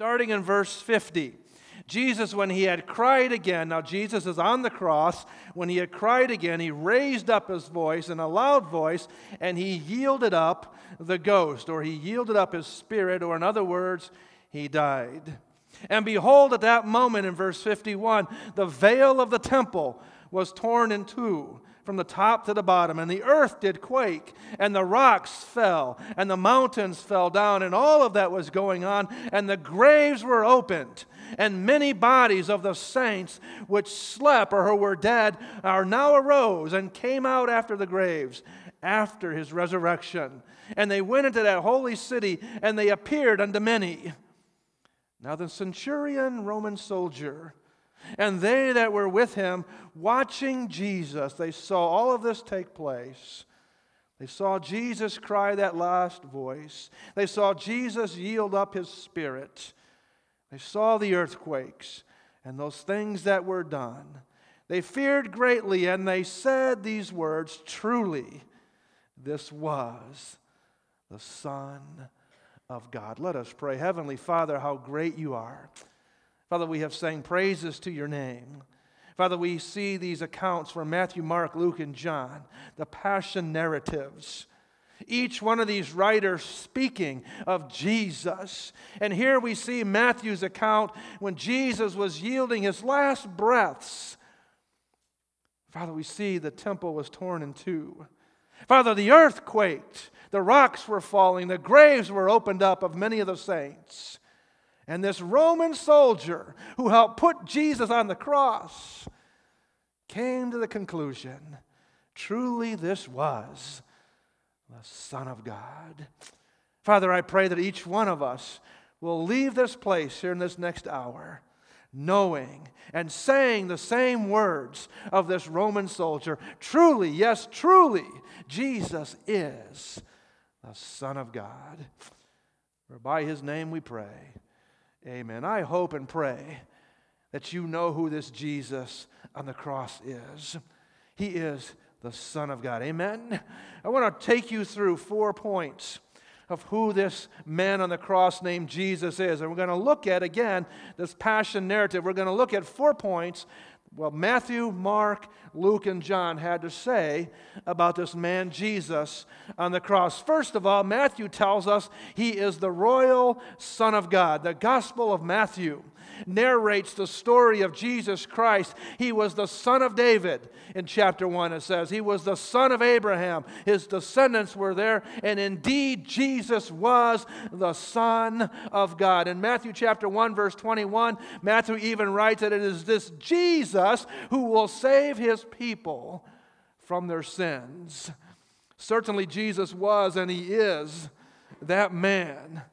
starting in verse 50. Jesus, when he had cried again, now Jesus is on the cross, when he had cried again, he raised up his voice in a loud voice, and he yielded up the ghost, or he yielded up his spirit, or in other words, he died. And behold, at that moment in verse 51, the veil of the temple was torn in two, from the top to the bottom, and the earth did quake, and the rocks fell, and the mountains fell down, and all of that was going on, and the graves were opened, and many bodies of the saints which slept or who were dead are now arose and came out after the graves, after his resurrection. And they went into that holy city, and they appeared unto many. Now the centurion, Roman soldier, and they that were with him, watching Jesus, they saw all of this take place. They saw Jesus cry that last voice. They saw Jesus yield up his spirit. They saw the earthquakes and those things that were done. They feared greatly, and they said these words, truly, this was the Son of God. Let us pray. Heavenly Father, how great you are. Father, we have sang praises to your name. Father, we see these accounts from Matthew, Mark, Luke, and John, the passion narratives. Each one of these writers speaking of Jesus. And here we see Matthew's account when Jesus was yielding his last breaths. Father, we see the temple was torn in two. Father, the earth quaked. The rocks were falling. The graves were opened up of many of the saints. And this Roman soldier who helped put Jesus on the cross came to the conclusion, truly this was the Son of God. Father, I pray that each one of us will leave this place here in this next hour knowing and saying the same words of this Roman soldier. Truly, yes, truly, Jesus is the Son of God. For by his name we pray. Amen. I hope and pray that you know who this Jesus on the cross is. He is the Son of God. Amen. I want to take you through 4 points of who this man on the cross named Jesus is. And we're going to look at, again, this passion narrative. We're going to look at 4 points what Matthew, Mark, Luke, and John had to say about this man Jesus on the cross. First of all, Matthew tells us he is the royal Son of God. The Gospel of Matthew narrates the story of Jesus Christ. He was the son of David. In chapter 1 it says he was the son of Abraham. His descendants were there, and indeed Jesus was the Son of God. In Matthew chapter 1 verse 21, Matthew even writes that it is this Jesus who will save his people from their sins. Certainly Jesus was, and he is, that man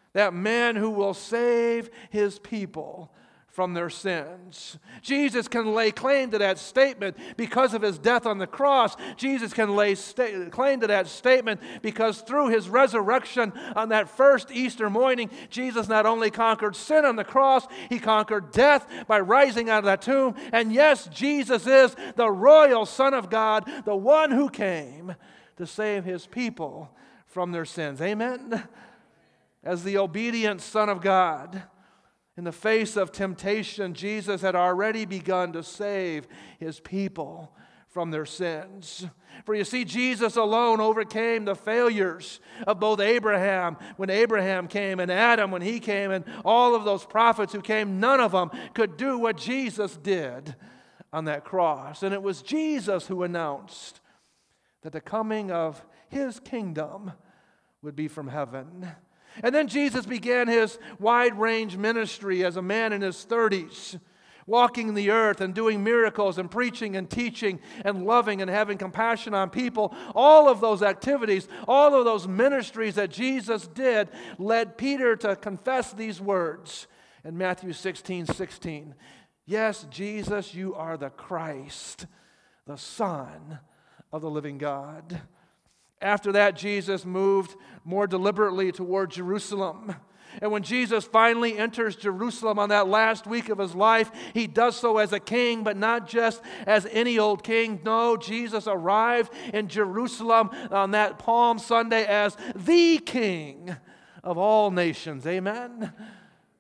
who will save his people from their sins. Jesus can lay claim to that statement because of his death on the cross. Jesus can lay claim to that statement because through his resurrection on that first Easter morning, Jesus not only conquered sin on the cross, he conquered death by rising out of that tomb. And yes, Jesus is the royal Son of God, the one who came to save his people from their sins. Amen? As the obedient Son of God, in the face of temptation, Jesus had already begun to save his people from their sins. For you see, Jesus alone overcame the failures of both Abraham when Abraham came, and Adam when he came, and all of those prophets who came. None of them could do what Jesus did on that cross. And it was Jesus who announced that the coming of his kingdom would be from heaven. And then Jesus began his wide-range ministry as a man in his 30s, walking the earth and doing miracles and preaching and teaching and loving and having compassion on people. All of those activities, all of those ministries that Jesus did led Peter to confess these words in Matthew 16:16. Yes, Jesus, you are the Christ, the Son of the living God. After that, Jesus moved more deliberately toward Jerusalem. And when Jesus finally enters Jerusalem on that last week of his life, he does so as a king, but not just as any old king. No, Jesus arrived in Jerusalem on that Palm Sunday as the King of all nations. Amen?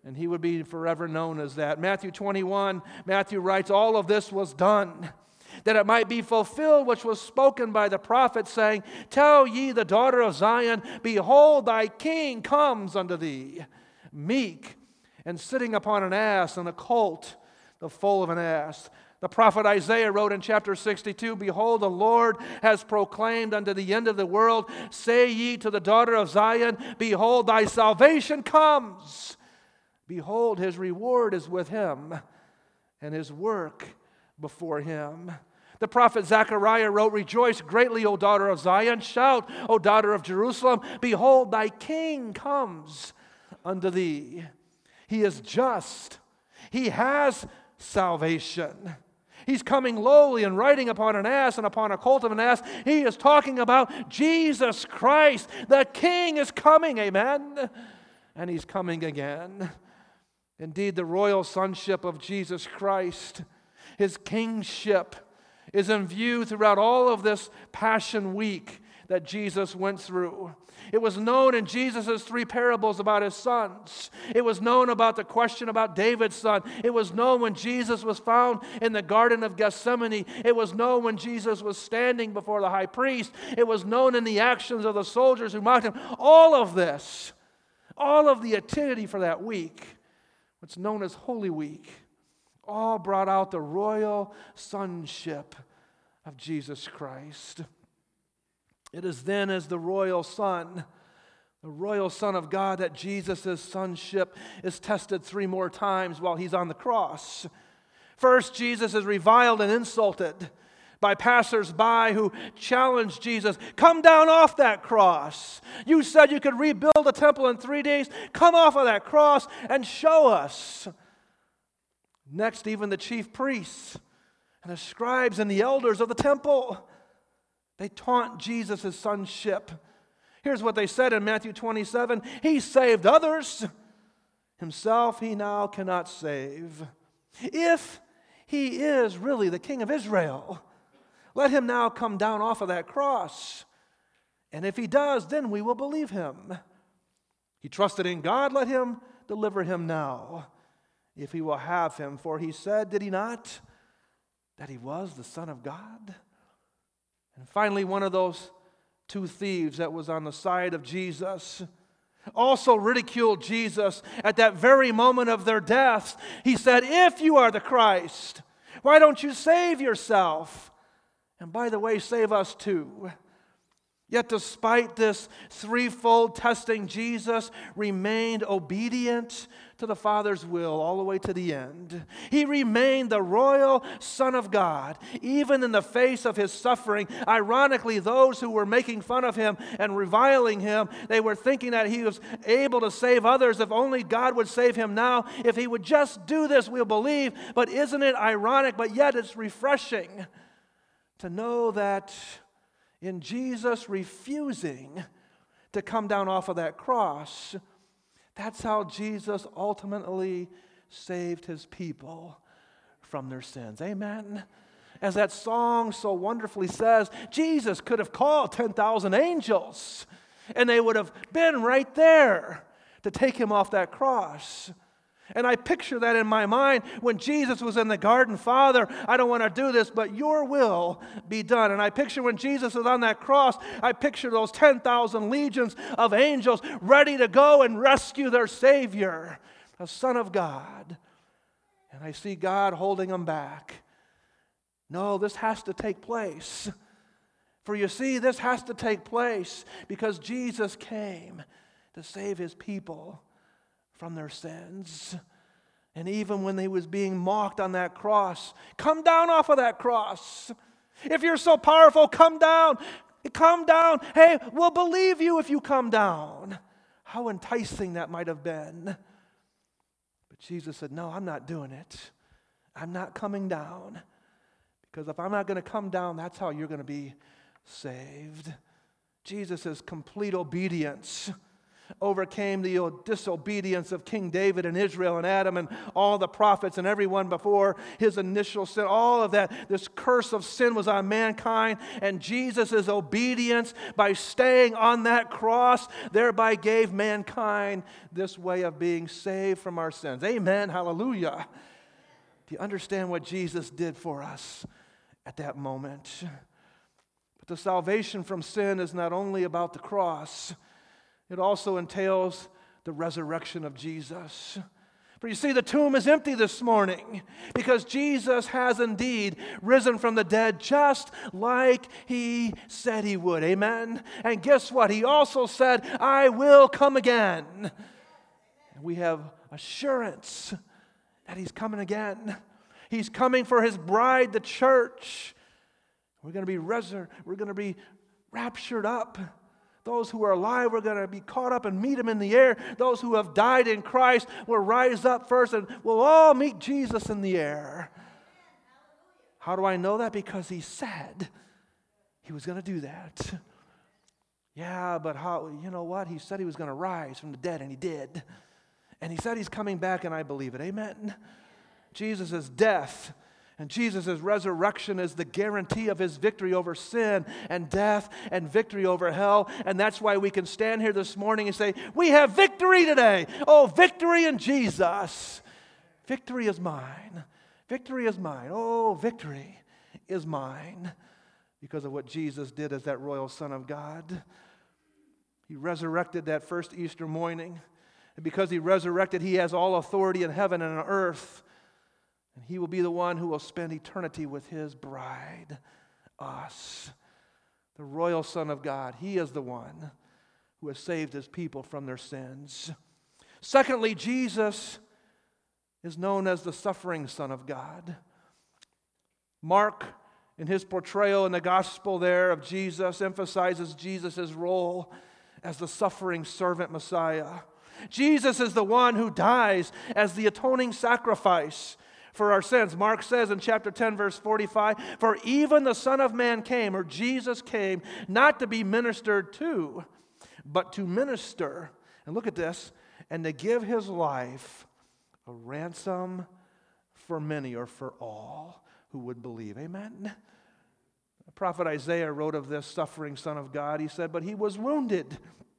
And he would be forever known as that. Matthew 21, Matthew writes, all of this was done, that it might be fulfilled which was spoken by the prophet, saying, tell ye the daughter of Zion, behold, thy king comes unto thee, meek, and sitting upon an ass, and a colt, the foal of an ass. The prophet Isaiah wrote in chapter 62, behold, the Lord has proclaimed unto the end of the world, say ye to the daughter of Zion, behold, thy salvation comes. Behold, his reward is with him, and his work before him. The prophet Zechariah wrote, rejoice greatly, O daughter of Zion. Shout, O daughter of Jerusalem. Behold, thy king comes unto thee. He is just. He has salvation. He's coming lowly and riding upon an ass and upon a colt of an ass. He is talking about Jesus Christ. The King is coming, amen? And he's coming again. Indeed, the royal sonship of Jesus Christ, his kingship, is in view throughout all of this Passion Week that Jesus went through. It was known in Jesus' 3 parables about his sons. It was known about the question about David's son. It was known when Jesus was found in the Garden of Gethsemane. It was known when Jesus was standing before the high priest. It was known in the actions of the soldiers who mocked him. All of this, all of the activity for that week, what's known as Holy Week, all brought out the royal sonship of Jesus Christ. It is then as the royal Son of God, that Jesus' sonship is tested 3 more times while he's on the cross. First, Jesus is reviled and insulted by passers-by who challenged Jesus, come down off that cross. You said you could rebuild a temple in 3 days. Come off of that cross and show us. Next, even the chief priests and the scribes and the elders of the temple, they taunt Jesus' sonship. Here's what they said in Matthew 27. He saved others. Himself he now cannot save. If he is really the King of Israel, let him now come down off of that cross. And if he does, then we will believe him. He trusted in God. Let him deliver him now, if he will have him. For he said, did he not, that he was the Son of God? And finally, one of those 2 thieves that was on the side of Jesus also ridiculed Jesus at that very moment of their deaths. He said, if you are the Christ, why don't you save yourself? And by the way, save us too. Yet despite this 3-fold testing, Jesus remained obedient to the Father's will all the way to the end. He remained the royal Son of God, even in the face of his suffering. Ironically, those who were making fun of him and reviling him, they were thinking that he was able to save others. If only God would save him now. If he would just do this, we'll believe. But isn't it ironic? But yet it's refreshing to know that in Jesus refusing to come down off of that cross, that's how Jesus ultimately saved his people from their sins. Amen? As that song so wonderfully says, Jesus could have called 10,000 angels, and they would have been right there to take him off that cross. And I picture that in my mind when Jesus was in the garden. Father, I don't want to do this, but your will be done. And I picture when Jesus was on that cross, I picture those 10,000 legions of angels ready to go and rescue their Savior, the Son of God. And I see God holding them back. No, this has to take place. For you see, this has to take place because Jesus came to save his people from their sins. And even when he was being mocked on that cross, come down off of that cross. If you're so powerful, come down. Come down. Hey, we'll believe you if you come down. How enticing that might have been. But Jesus said, no, I'm not doing it. I'm not coming down. Because if I'm not going to come down, that's how you're going to be saved. Jesus' complete obedience overcame the disobedience of King David and Israel and Adam and all the prophets and everyone before his initial sin. All of that, this curse of sin was on mankind, and Jesus' obedience by staying on that cross thereby gave mankind this way of being saved from our sins. Amen. Hallelujah. Do you understand what Jesus did for us at that moment? But the salvation from sin is not only about the cross, it also entails the resurrection of Jesus. For you see, the tomb is empty this morning because Jesus has indeed risen from the dead just like He said He would. Amen? And guess what? He also said, I will come again. And we have assurance that He's coming again. He's coming for His bride, the church. We're going to be raptured up. Those who are alive, we're going to be caught up and meet Him in the air. Those who have died in Christ will rise up first, and we'll all meet Jesus in the air. How do I know that? Because He said He was going to do that. Yeah, but how? You know what? He said He was going to rise from the dead, and He did. And He said He's coming back, and I believe it. Amen? Jesus' death and Jesus' resurrection is the guarantee of His victory over sin and death and victory over hell. And that's why we can stand here this morning and say, we have victory today. Oh, victory in Jesus. Victory is mine. Victory is mine. Oh, victory is mine because of what Jesus did as that royal Son of God. He resurrected that first Easter morning. And because He resurrected, He has all authority in heaven and on earth. And He will be the one who will spend eternity with His bride, us. The royal Son of God. He is the one who has saved His people from their sins. Secondly, Jesus is known as the suffering Son of God. Mark, in his portrayal in the gospel there of Jesus, emphasizes Jesus' role as the suffering servant Messiah. Jesus is the one who dies as the atoning sacrifice for our sins. Mark says in chapter 10, verse 45, for even the Son of Man came, or Jesus came, not to be ministered to, but to minister. And look at this, and to give His life a ransom for many, or for all who would believe. Amen? The prophet Isaiah wrote of this suffering Son of God. He said, but He was wounded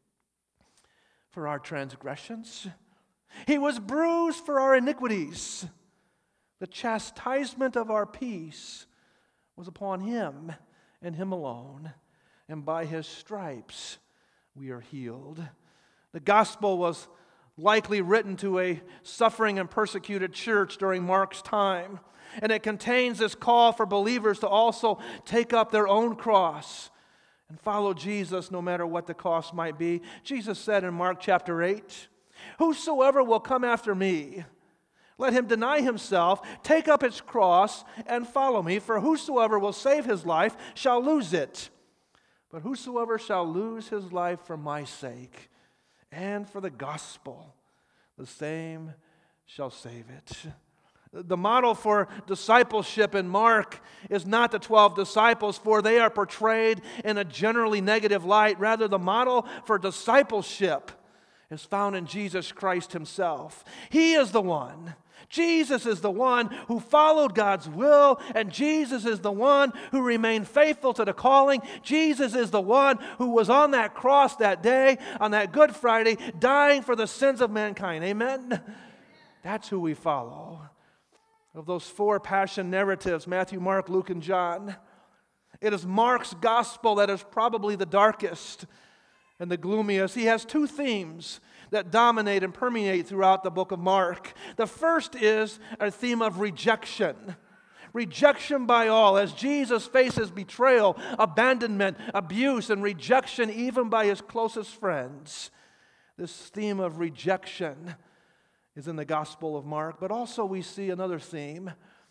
for our transgressions. He was bruised for our iniquities. The chastisement of our peace was upon Him and Him alone. And by His stripes we are healed. The gospel was likely written to a suffering and persecuted church during Mark's time. And it contains this call for believers to also take up their own cross and follow Jesus no matter what the cost might be. Jesus said in Mark chapter 8, whosoever will come after me, let him deny himself, take up his cross, and follow me. For whosoever will save his life shall lose it. But whosoever shall lose his life for my sake and for the gospel, the same shall save it. The model for discipleship in Mark is not the 12 disciples, for they are portrayed in a generally negative light. Rather, the model for discipleship is found in Jesus Christ Himself. He is the one. Jesus is the one who followed God's will, and Jesus is the one who remained faithful to the calling. Jesus is the one who was on that cross that day, on that Good Friday, dying for the sins of mankind. Amen? That's who we follow. Of those four passion narratives, Matthew, Mark, Luke, and John, it is Mark's gospel that is probably the darkest and the gloomiest. He has two themes that dominate and permeate throughout the book of Mark. The first is a theme of rejection. Rejection by all, as Jesus faces betrayal, abandonment, abuse, and rejection even by His closest friends. This theme of rejection is in the Gospel of Mark, but also we see another theme.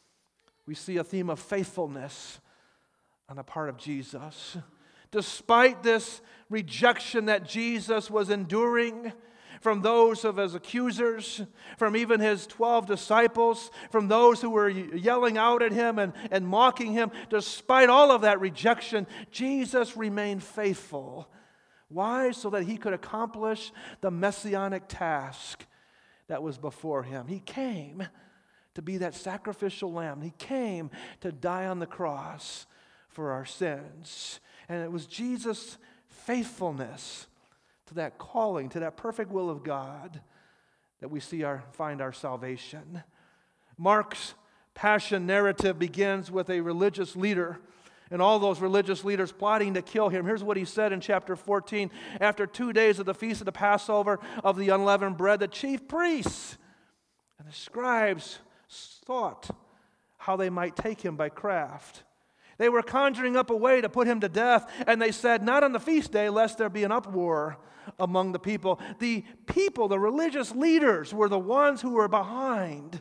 We see a theme of faithfulness on the part of Jesus. Despite this rejection that Jesus was enduring from those of His accusers, from even His 12 disciples, from those who were yelling out at Him and mocking Him, despite all of that rejection, Jesus remained faithful Why? So that he could accomplish the messianic task that was before him. He came to be that sacrificial lamb. He came to die on the cross for our sins. And it was Jesus' faithfulness to that calling, to that perfect will of God, that we find our salvation. Mark's passion narrative begins with a religious leader and all those religious leaders plotting to kill him. Here's what he said in chapter 14. After 2 days of the feast of the Passover of the unleavened bread, the chief priests and the scribes thought how they might take him by craft. They were conjuring up a way to put him to death, and they said, not on the feast day, lest there be an uproar among the people. The people, the religious leaders, were the ones who were behind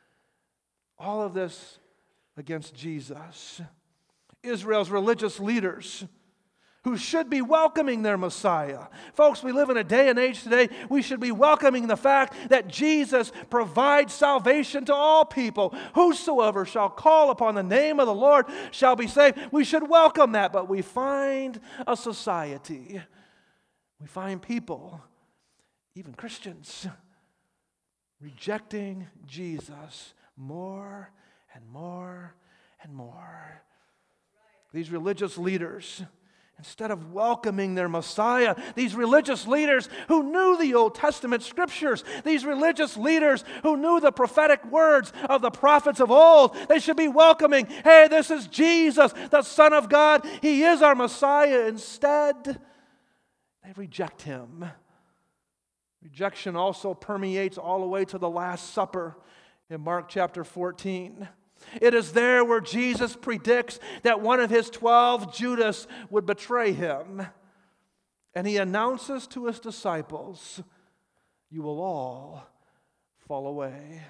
all of this against Jesus. Israel's religious leaders who should be welcoming their Messiah. Folks, we live in a day and age today, we should be welcoming the fact that Jesus provides salvation to all people. Whosoever shall call upon the name of the Lord shall be saved. We should welcome that, but we find a society, we find people, even Christians, rejecting Jesus more and more and more. These religious leaders, instead of welcoming their Messiah, these religious leaders who knew the Old Testament scriptures, these religious leaders who knew the prophetic words of the prophets of old, they should be welcoming, hey, this is Jesus, the Son of God. He is our Messiah. Instead, they reject him. Rejection also permeates all the way to the Last Supper in Mark chapter 14. It is there where Jesus predicts that one of his 12, Judas, would betray him. And he announces to his disciples, you will all fall away.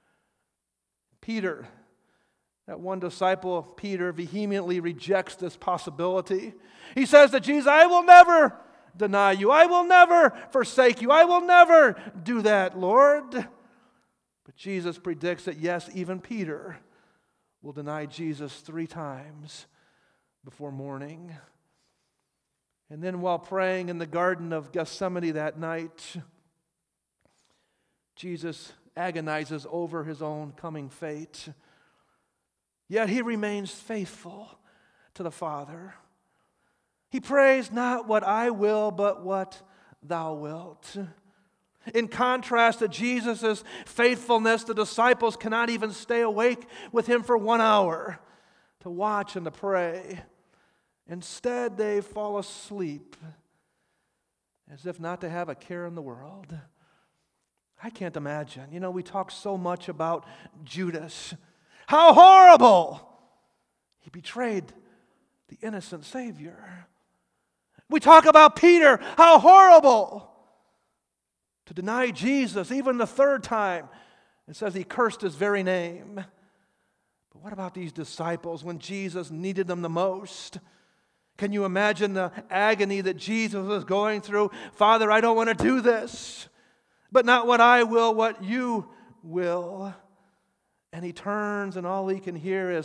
Peter, that one disciple, Peter, vehemently rejects this possibility. He says to Jesus, I will never deny you. I will never forsake you. I will never do that, Lord. But Jesus predicts that, yes, even Peter will deny Jesus 3 times before morning. And then while praying in the Garden of Gethsemane that night, Jesus agonizes over his own coming fate. Yet he remains faithful to the Father. He prays, not what I will, but what thou wilt. In contrast to Jesus' faithfulness, the disciples cannot even stay awake with him for 1 hour to watch and to pray. Instead, they fall asleep as if not to have a care in the world. I can't imagine. You know, we talk so much about Judas. How horrible! He betrayed the innocent Savior. We talk about Peter. How horrible! To deny Jesus even the 3rd time. It says he cursed his very name. But what about these disciples when Jesus needed them the most? Can you imagine the agony that Jesus was going through? Father, I don't want to do this, but not what I will, what you will. And he turns and all he can hear is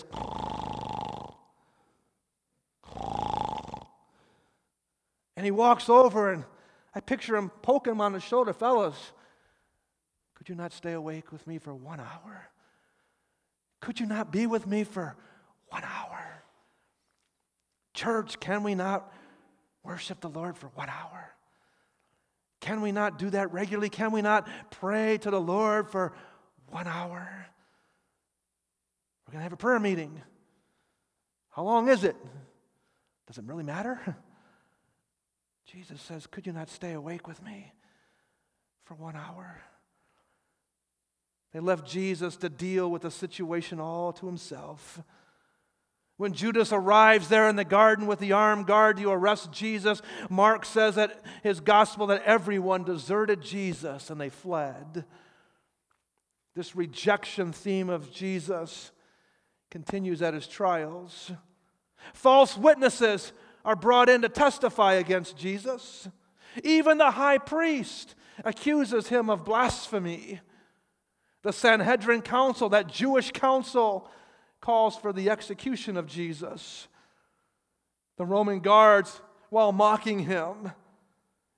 and he walks over and I picture him poking him on the shoulder. Fellas, could you not stay awake with me for 1 hour? Could you not be with me for 1 hour? Church, can we not worship the Lord for 1 hour? Can we not do that regularly? Can we not pray to the Lord for 1 hour? We're going to have a prayer meeting. How long is it? Does it really matter? Jesus says, could you not stay awake with me for 1 hour? They left Jesus to deal with the situation all to himself. When Judas arrives there in the garden with the armed guard to arrest Jesus, Mark says that his gospel that everyone deserted Jesus and they fled. This rejection theme of Jesus continues at his trials. False witnesses are brought in to testify against Jesus. Even the high priest accuses him of blasphemy. The Sanhedrin council, that Jewish council, calls for the execution of Jesus. The Roman guards, while mocking him,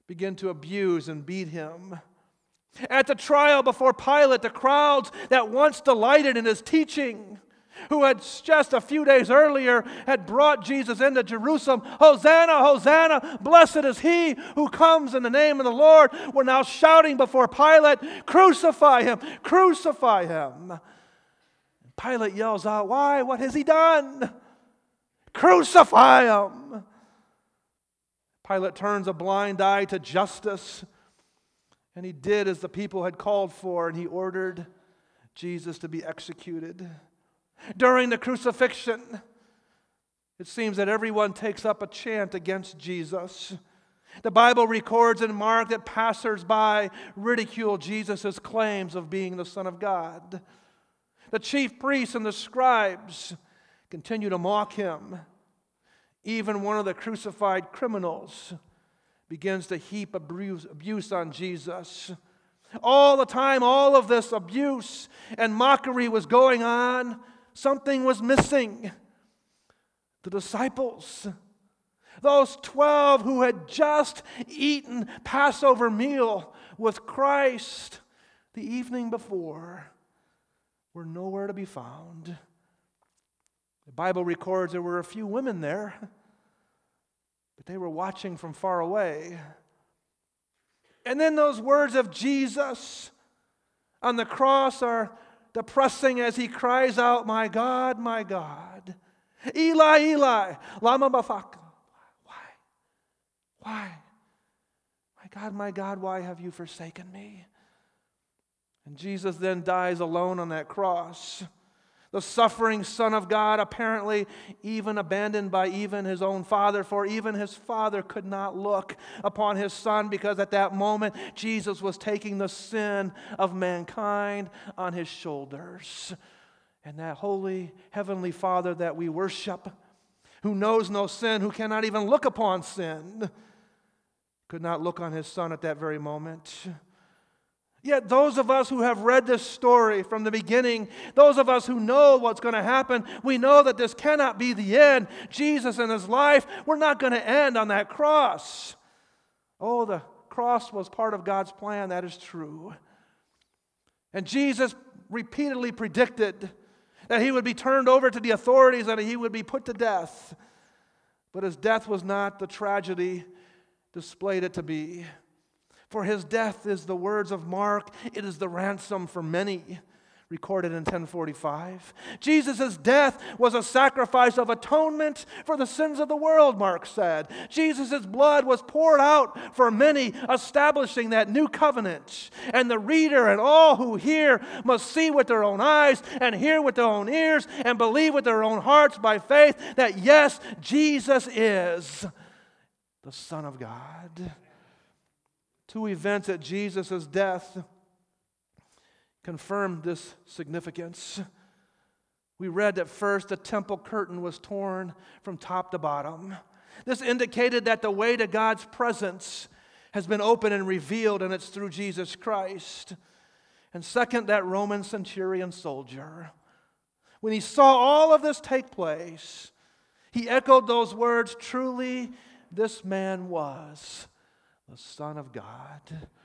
begin to abuse and beat him. At the trial before Pilate, the crowds that once delighted in his teaching, who had just a few days earlier had brought Jesus into Jerusalem, Hosanna, Hosanna, blessed is he who comes in the name of the Lord, were now shouting before Pilate, crucify him, crucify him. Pilate yells out, why? What has he done? Crucify him. Pilate turns a blind eye to justice, and he did as the people had called for, and he ordered Jesus to be executed. During the crucifixion, it seems that everyone takes up a chant against Jesus. The Bible records in Mark that passers-by ridicule Jesus' claims of being the Son of God. The chief priests and the scribes continue to mock him. Even one of the crucified criminals begins to heap abuse on Jesus. All the time, all of this abuse and mockery was going on. Something was missing. The disciples, those 12 who had just eaten Passover meal with Christ the evening before, were nowhere to be found. The Bible records there were a few women there, but they were watching from far away. And then those words of Jesus on the cross are depressing as he cries out, my God, Eli, Eli, lama bafaka. Why? My God, why have you forsaken me? And Jesus then dies alone on that cross. The suffering Son of God, apparently even abandoned by even his own Father, for even his Father could not look upon his Son, because at that moment Jesus was taking the sin of mankind on his shoulders. And that holy heavenly Father that we worship, who knows no sin, who cannot even look upon sin, could not look on his Son at that very moment. Yet those of us who have read this story from the beginning, those of us who know what's going to happen, we know that this cannot be the end. Jesus and his life were not going to end on that cross. Oh, the cross was part of God's plan, that is true. And Jesus repeatedly predicted that he would be turned over to the authorities and he would be put to death. But his death was not the tragedy displayed it to be. For his death is the words of Mark, it is the ransom for many, recorded in 1045. Jesus' death was a sacrifice of atonement for the sins of the world, Mark said. Jesus' blood was poured out for many, establishing that new covenant. And the reader and all who hear must see with their own eyes and hear with their own ears and believe with their own hearts by faith that yes, Jesus is the Son of God. Two events at Jesus' death confirmed this significance. We read that first the temple curtain was torn from top to bottom. This indicated that the way to God's presence has been opened and revealed, and it's through Jesus Christ. And second, that Roman centurion soldier, when he saw all of this take place, he echoed those words, truly this man was the Son of God.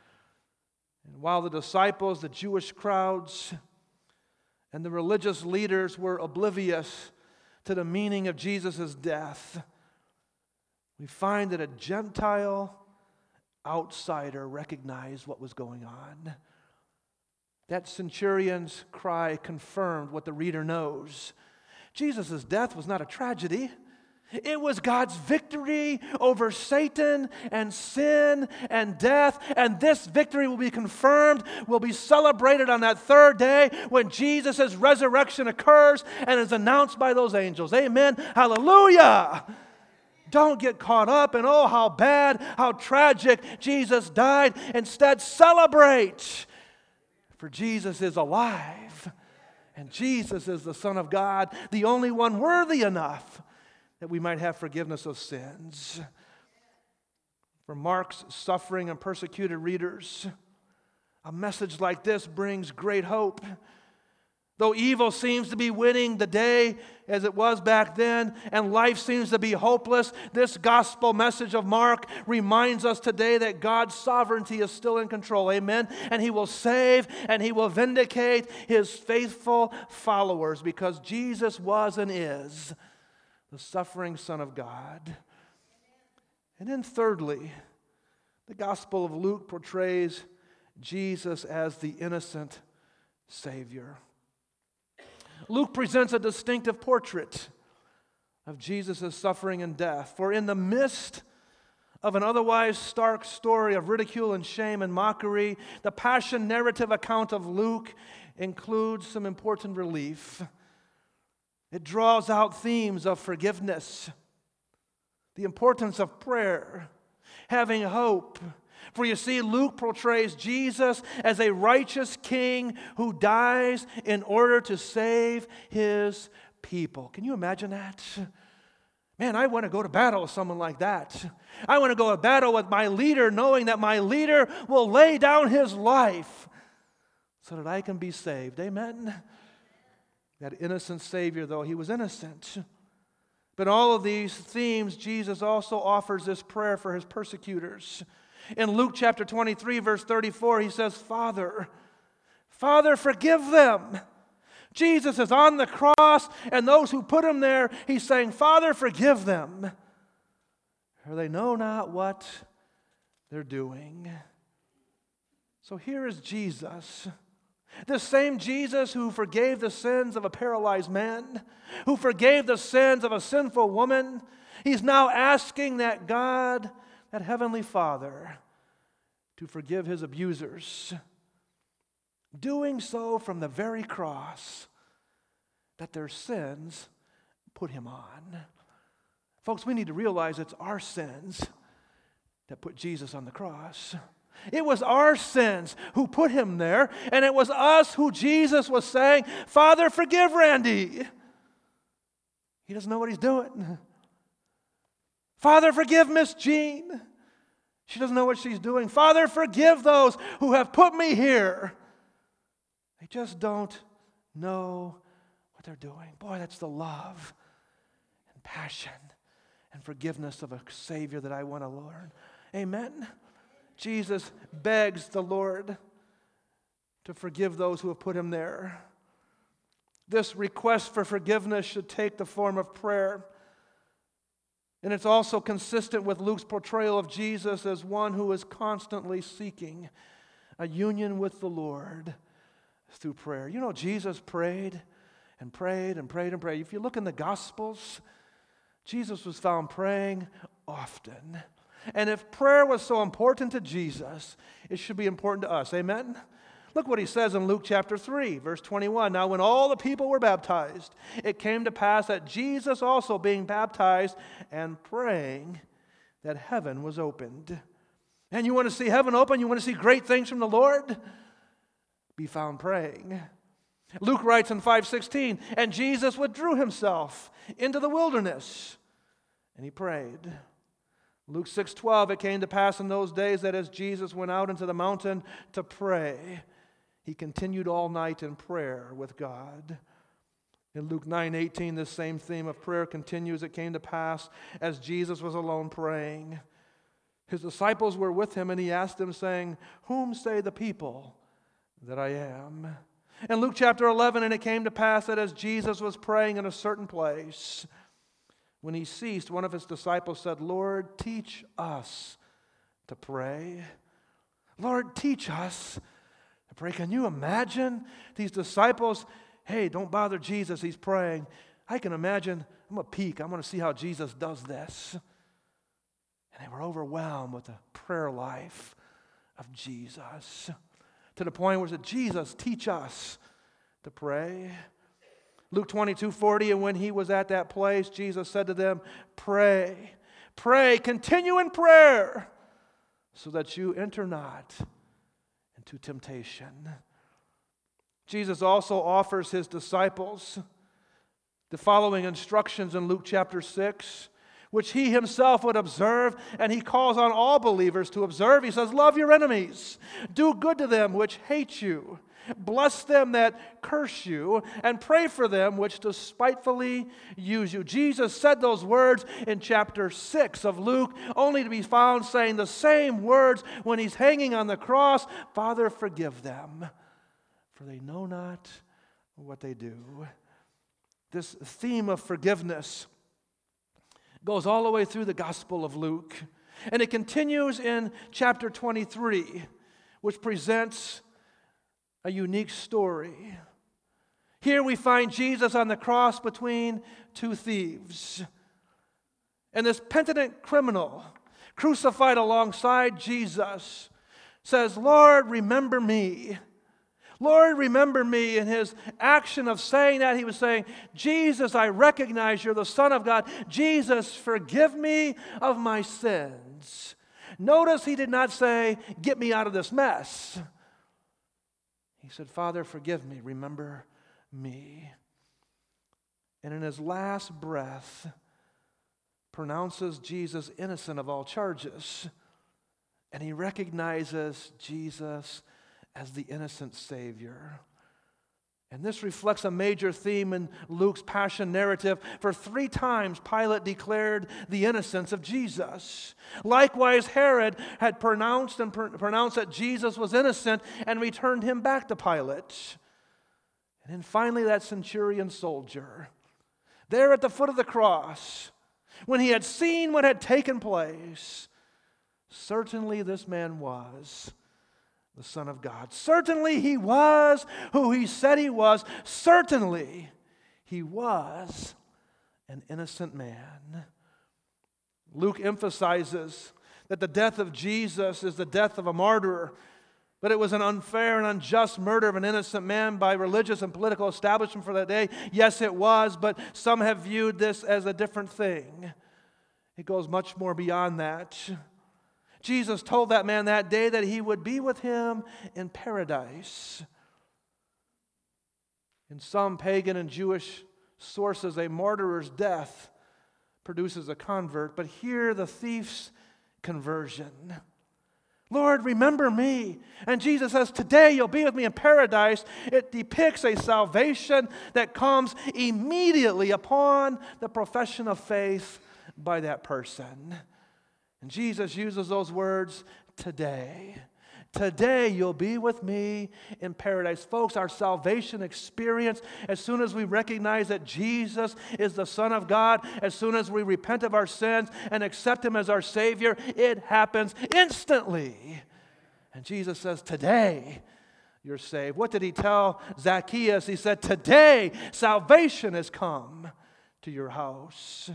And while the disciples, the Jewish crowds, and the religious leaders were oblivious to the meaning of Jesus' death, we find that a Gentile outsider recognized what was going on. That centurion's cry confirmed what the reader knows. Jesus' death was not a tragedy. It was God's victory over Satan and sin and death, and this victory will be confirmed, will be celebrated on that third day when Jesus' resurrection occurs and is announced by those angels. Amen. Hallelujah. Don't get caught up in, oh, how bad, how tragic Jesus died. Instead, celebrate, for Jesus is alive, and Jesus is the Son of God, the only one worthy enough that we might have forgiveness of sins. For Mark's suffering and persecuted readers, a message like this brings great hope. Though evil seems to be winning the day as it was back then, and life seems to be hopeless, this gospel message of Mark reminds us today that God's sovereignty is still in control. Amen? And He will save and He will vindicate His faithful followers, because Jesus was and is the suffering Son of God. And then thirdly, the Gospel of Luke portrays Jesus as the innocent Savior. Luke presents a distinctive portrait of Jesus' suffering and death. For in the midst of an otherwise stark story of ridicule and shame and mockery, the passion narrative account of Luke includes some important relief. It draws out themes of forgiveness, the importance of prayer, having hope. For you see, Luke portrays Jesus as a righteous king who dies in order to save his people. Can you imagine that? Man, I want to go to battle with someone like that. I want to go to battle with my leader, knowing that my leader will lay down his life so that I can be saved. Amen? That innocent Savior, though, he was innocent. But all of these themes, Jesus also offers this prayer for his persecutors. In Luke chapter 23, verse 34, he says, Father, forgive them. Jesus is on the cross, and those who put him there, he's saying, Father, forgive them, for they know not what they're doing. So here is Jesus, the same Jesus who forgave the sins of a paralyzed man, who forgave the sins of a sinful woman. He's now asking that God, that Heavenly Father, to forgive his abusers, doing so from the very cross that their sins put him on. Folks, we need to realize it's our sins that put Jesus on the cross. It was our sins who put him there, and it was us who Jesus was saying, Father, forgive Randy. He doesn't know what he's doing. Father, forgive Miss Jean. She doesn't know what she's doing. Father, forgive those who have put me here. They just don't know what they're doing. Boy, that's the love and passion and forgiveness of a Savior that I want to learn. Amen? Jesus begs the Lord to forgive those who have put him there. This request for forgiveness should take the form of prayer. And it's also consistent with Luke's portrayal of Jesus as one who is constantly seeking a union with the Lord through prayer. You know, Jesus prayed and prayed and prayed and prayed. If you look in the Gospels, Jesus was found praying often. And if prayer was so important to Jesus, it should be important to us. Amen? Look what he says in Luke chapter 3, verse 21. Now when all the people were baptized, it came to pass that Jesus also being baptized and praying, that heaven was opened. And you want to see heaven open? You want to see great things from the Lord? Be found praying. Luke writes in 5:16, and Jesus withdrew himself into the wilderness, and he prayed. Luke 6:12, it came to pass in those days that as Jesus went out into the mountain to pray, he continued all night in prayer with God. In Luke 9:18, this same theme of prayer continues. It came to pass as Jesus was alone praying. His disciples were with him, and he asked them, saying, Whom say the people that I am? In Luke chapter 11, and it came to pass that as Jesus was praying in a certain place, when he ceased, one of his disciples said, Lord, teach us to pray. Lord, teach us to pray. Can you imagine these disciples? Hey, don't bother Jesus, he's praying. I can imagine, I'm going to peek, I'm going to see how Jesus does this. And they were overwhelmed with the prayer life of Jesus, to the point where it said, Jesus, teach us to pray. Luke 22:40, and when he was at that place, Jesus said to them, Pray, continue in prayer, so that you enter not into temptation. Jesus also offers his disciples the following instructions in Luke chapter 6, which he himself would observe, and he calls on all believers to observe. He says, love your enemies, do good to them which hate you, Bless them that curse you, and pray for them which despitefully use you. Jesus said those words in chapter 6 of Luke, only to be found saying the same words when he's hanging on the cross. Father, forgive them, for they know not what they do. This theme of forgiveness goes all the way through the Gospel of Luke. And it continues in chapter 23, which presents a unique story. Here we find Jesus on the cross between two thieves. And this penitent criminal, crucified alongside Jesus, says, Lord, remember me. Lord, remember me. In his action of saying that, he was saying, Jesus, I recognize you're the Son of God. Jesus, forgive me of my sins. Notice he did not say, get me out of this mess. He said, Father, forgive me, remember me. And in his last breath, pronounces Jesus innocent of all charges. And he recognizes Jesus as the innocent Savior. And this reflects a major theme in Luke's passion narrative. For 3 times, Pilate declared the innocence of Jesus. Likewise, Herod had pronounced that Jesus was innocent and returned him back to Pilate. And then finally, that centurion soldier, there at the foot of the cross, when he had seen what had taken place, certainly this man was the Son of God. Certainly he was who he said he was. Certainly he was an innocent man. Luke emphasizes that the death of Jesus is the death of a martyr, but it was an unfair and unjust murder of an innocent man by religious and political establishment for that day. Yes, it was, but some have viewed this as a different thing. It goes much more beyond that. Jesus told that man that day that he would be with him in paradise. In some pagan and Jewish sources, a martyr's death produces a convert, but here the thief's conversion. Lord, remember me. And Jesus says, today you'll be with me in paradise. It depicts a salvation that comes immediately upon the profession of faith by that person. And Jesus uses those words, today. Today you'll be with me in paradise. Folks, our salvation experience, as soon as we recognize that Jesus is the Son of God, as soon as we repent of our sins and accept Him as our Savior, it happens instantly. And Jesus says, today you're saved. What did He tell Zacchaeus? He said, today salvation has come to your house.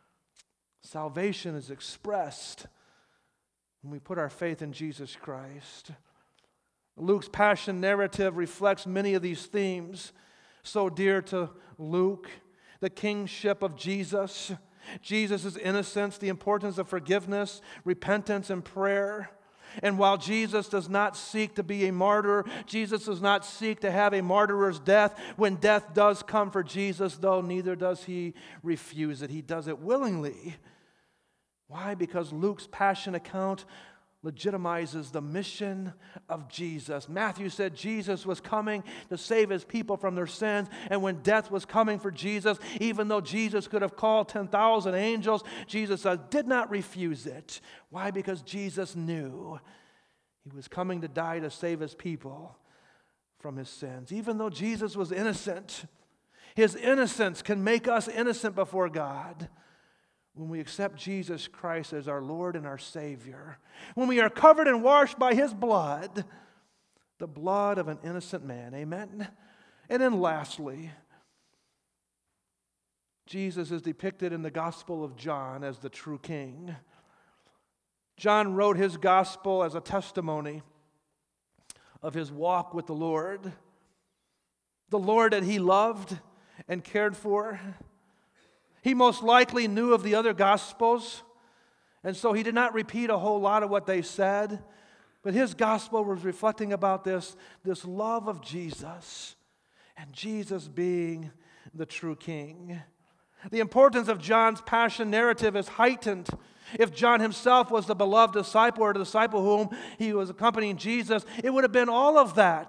Salvation is expressed when we put our faith in Jesus Christ. Luke's passion narrative reflects many of these themes so dear to Luke. The kingship of Jesus, Jesus' innocence, the importance of forgiveness, repentance, and prayer. And while Jesus does not seek to be a martyr, Jesus does not seek to have a martyrer's death. When death does come for Jesus, though, neither does He refuse it. He does it willingly. Why? Because Luke's passion account legitimizes the mission of Jesus. Matthew said Jesus was coming to save His people from their sins, and when death was coming for Jesus, even though Jesus could have called 10,000 angels, Jesus did not refuse it. Why? Because Jesus knew He was coming to die to save His people from his sins. Even though Jesus was innocent, His innocence can make us innocent before God. When we accept Jesus Christ as our Lord and our Savior, when we are covered and washed by His blood, the blood of an innocent man. Amen? And then lastly, Jesus is depicted in the Gospel of John as the true King. John wrote his Gospel as a testimony of his walk with the Lord that he loved and cared for. He most likely knew of the other Gospels, and so he did not repeat a whole lot of what they said. But his Gospel was reflecting about this love of Jesus, and Jesus being the true King. The importance of John's passion narrative is heightened. If John himself was the beloved disciple or the disciple whom he was accompanying Jesus, it would have been all of that.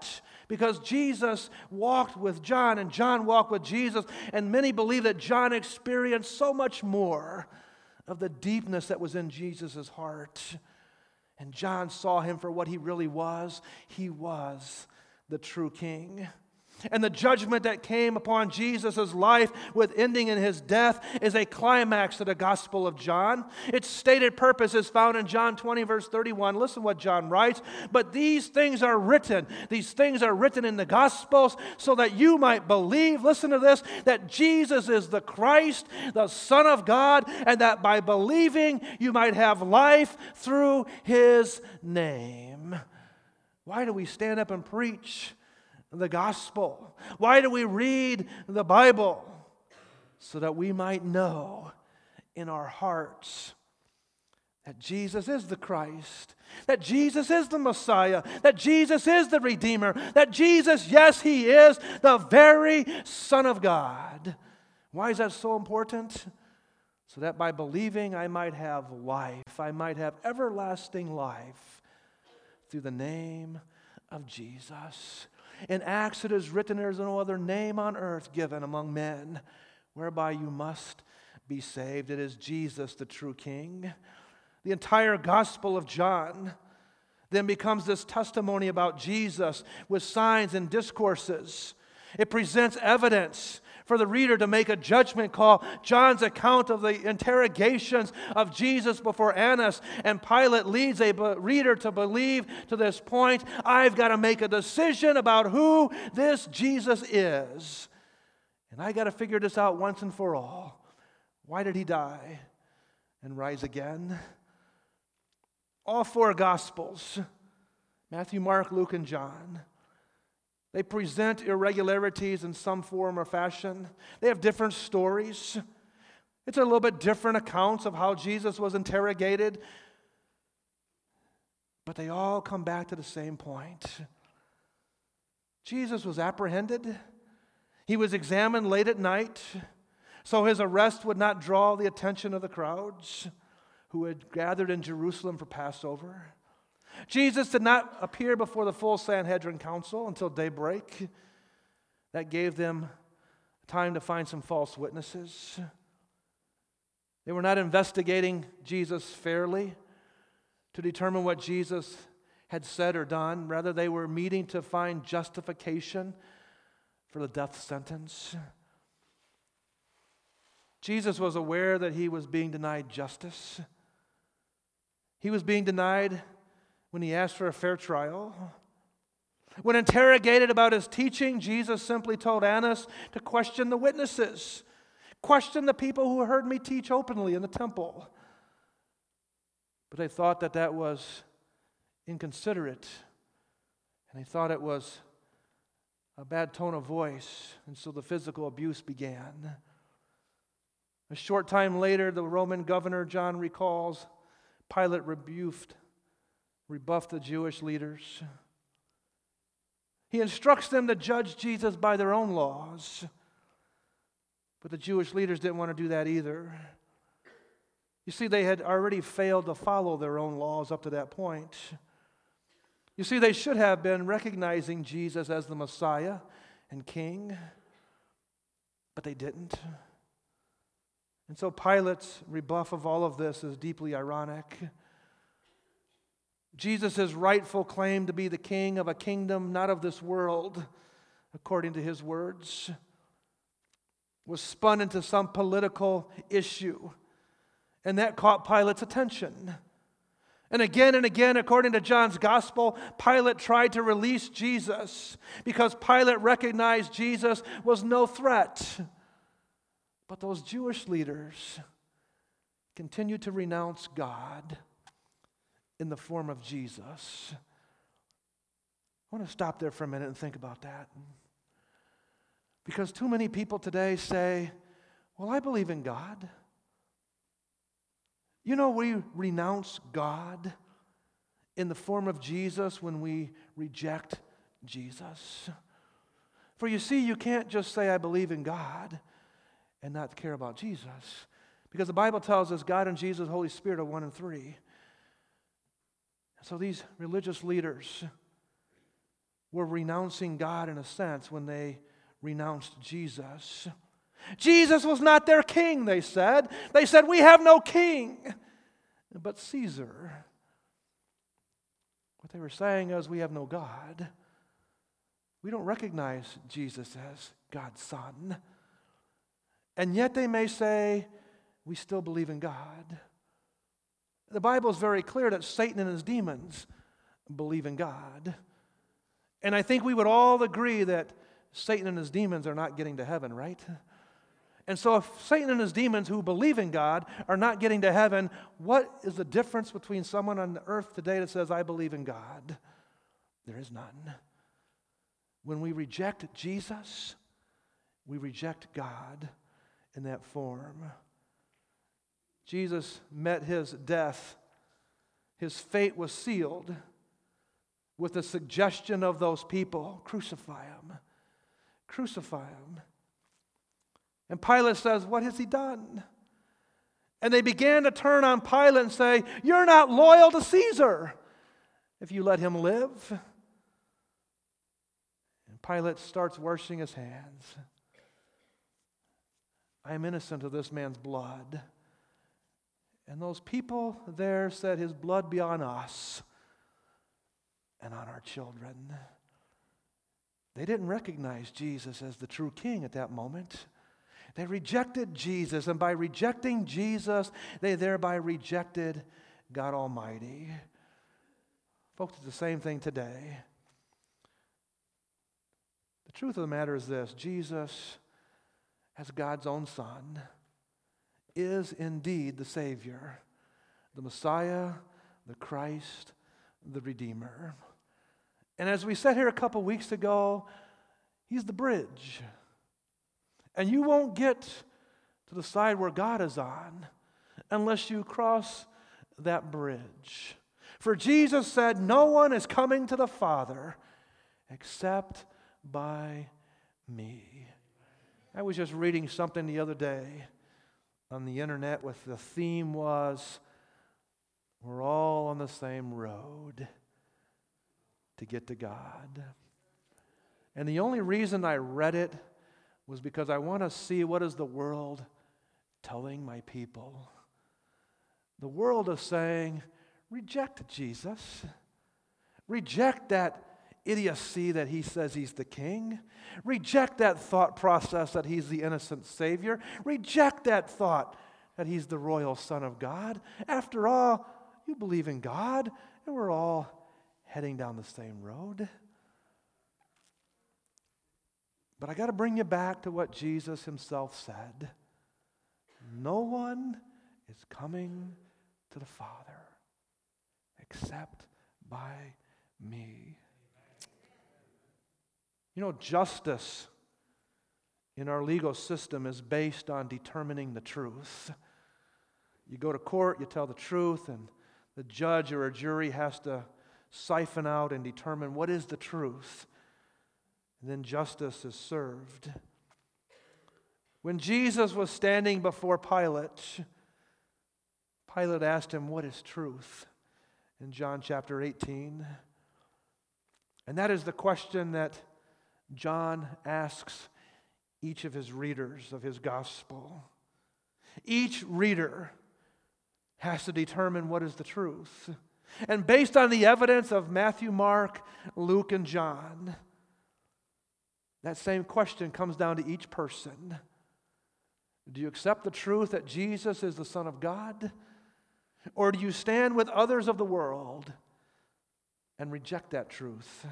Because Jesus walked with John and John walked with Jesus, and many believe that John experienced so much more of the deepness that was in Jesus' heart. And John saw him for what he really was. He was the true king. And the judgment that came upon Jesus' life with ending in his death is a climax to the Gospel of John. Its stated purpose is found in John 20, verse 31. Listen what John writes. But these things are written in the Gospels so that you might believe, listen to this, that Jesus is the Christ, the Son of God, and that by believing you might have life through his name. Why do we stand up and preach the gospel? Why do we read the Bible? So that we might know in our hearts that Jesus is the Christ, that Jesus is the Messiah, that Jesus is the Redeemer, that Jesus, yes, he is the very Son of God. Why is that so important? So that by believing I might have life, I might have everlasting life through the name of Jesus. In Acts it is written, there is no other name on earth given among men whereby you must be saved. It is Jesus, the true King. The entire Gospel of John then becomes this testimony about Jesus with signs and discourses. It presents evidence for the reader to make a judgment call. John's account of the interrogations of Jesus before Annas and Pilate leads a reader to believe to this point, I've got to make a decision about who this Jesus is. And I got to figure this out once and for all. Why did he die and rise again? All four Gospels, Matthew, Mark, Luke, and John, they present irregularities in some form or fashion. They have different stories. It's a little bit different accounts of how Jesus was interrogated. But they all come back to the same point. Jesus was apprehended. He was examined late at night, so his arrest would not draw the attention of the crowds who had gathered in Jerusalem for Passover. Jesus did not appear before the full Sanhedrin council until daybreak. That gave them time to find some false witnesses. They were not investigating Jesus fairly to determine what Jesus had said or done. Rather, they were meeting to find justification for the death sentence. Jesus was aware that he was being denied justice. He was being denied when he asked for a fair trial. When interrogated about his teaching, Jesus simply told Annas to question the witnesses. Question the people who heard me teach openly in the temple. But they thought that that was inconsiderate. And they thought it was a bad tone of voice. And so the physical abuse began. A short time later, the Roman governor, John recalls, Pilate rebuffed the Jewish leaders. He instructs them to judge Jesus by their own laws. But the Jewish leaders didn't want to do that either. You see, they had already failed to follow their own laws up to that point. You see, they should have been recognizing Jesus as the Messiah and King, but they didn't. And so Pilate's rebuff of all of this is deeply ironic. Jesus' rightful claim to be the king of a kingdom not of this world, according to his words, was spun into some political issue. And that caught Pilate's attention. And again, according to John's gospel, Pilate tried to release Jesus because Pilate recognized Jesus was no threat. But those Jewish leaders continued to renounce God in the form of Jesus. I want to stop there for a minute and think about that. Because too many people today say, well, I believe in God. You know, we renounce God in the form of Jesus when we reject Jesus. For you see, you can't just say, I believe in God and not care about Jesus. Because the Bible tells us God and Jesus, Holy Spirit are one and three. So these religious leaders, were renouncing God in a sense when they renounced Jesus. Jesus was not their king, they said. They said, we have no king but Caesar. What they were saying is, we have no God. We don't recognize Jesus as God's Son. And yet they may say, we still believe in God. The Bible is very clear that Satan and his demons believe in God. And I think we would all agree that Satan and his demons are not getting to heaven, right? And so if Satan and his demons who believe in God are not getting to heaven, what is the difference between someone on the earth today that says, I believe in God? There is none. When we reject Jesus, we reject God in that form. Jesus met his death. His fate was sealed with the suggestion of those people, crucify him. Crucify him. And Pilate says, what has he done? And they began to turn on Pilate and say, you're not loyal to Caesar if you let him live. And Pilate starts washing his hands. I am innocent of this man's blood. And those people there said, his blood be on us and on our children. They didn't recognize Jesus as the true king at that moment. They rejected Jesus, and by rejecting Jesus, they thereby rejected God Almighty. Folks, it's the same thing today. The truth of the matter is this: Jesus, as God's own Son, is indeed the Savior, the Messiah, the Christ, the Redeemer. And as we said here a couple weeks ago, He's the bridge. And you won't get to the side where God is on unless you cross that bridge. For Jesus said, no one is coming to the Father except by me. I was just reading something the other day on the internet with the theme was, we're all on the same road to get to God. And the only reason I read it was because I want to see, what is the world telling my people? The world is saying, reject Jesus. Reject that idiocy that he says he's the king. Reject that thought process that he's the innocent Savior. Reject that thought that he's the royal Son of God. After all, you believe in God, and we're all heading down the same road. But I got to bring you back to what Jesus himself said. No one is coming to the Father except by me. You know, justice in our legal system is based on determining the truth. You go to court, you tell the truth, and the judge or a jury has to siphon out and determine what is the truth. And then justice is served. When Jesus was standing before Pilate, Pilate asked him, what is truth? In John chapter 18. And that is the question that John asks each of his readers of his gospel. Each reader has to determine what is the truth. And based on the evidence of Matthew, Mark, Luke, and John, that same question comes down to each person. Do you accept the truth that Jesus is the Son of God? Or do you stand with others of the world and reject that truth?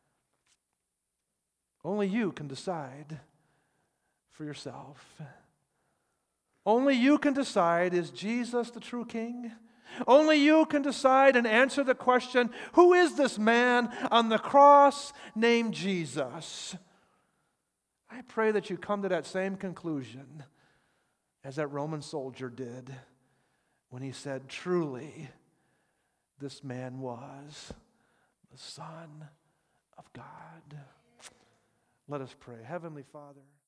Only you can decide for yourself. Only you can decide, is Jesus the true King? Only you can decide and answer the question, who is this man on the cross named Jesus? I pray that you come to that same conclusion as that Roman soldier did when he said, truly, this man was the Son of God. Let us pray. Heavenly Father.